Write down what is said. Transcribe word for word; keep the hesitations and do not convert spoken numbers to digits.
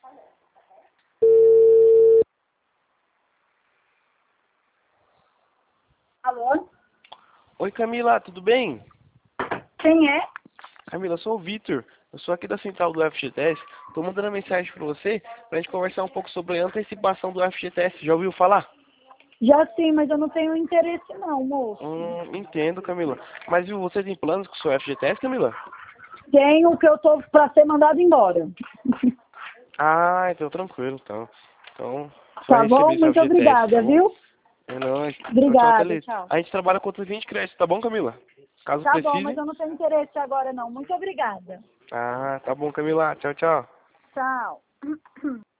Alô? Oi, Camila, tudo bem? Quem é? Camila, eu sou o Vitor. Eu sou aqui da central do F G T S. Tô mandando uma mensagem para você pra gente conversar um pouco sobre a antecipação do F G T S. Já ouviu falar? Já sim, mas eu não tenho interesse não, moço. Hum, entendo, Camila. Mas viu, você tem planos com o seu F G T S, Camila? Tenho que eu tô pra ser mandado embora. Ah, então tranquilo, então. Então, você vai Tá receber bom? seu Muito F G T S, tá obrigada, bom? viu? É nóis. Tchau, tchau, até Obrigada, ali. tchau. A gente trabalha com outros vinte créditos, tá bom, Camila? Caso Tá bom, mas precise. eu não tenho interesse agora não. Muito obrigada. Ah, tá bom, Camila. Tchau, tchau. Tchau.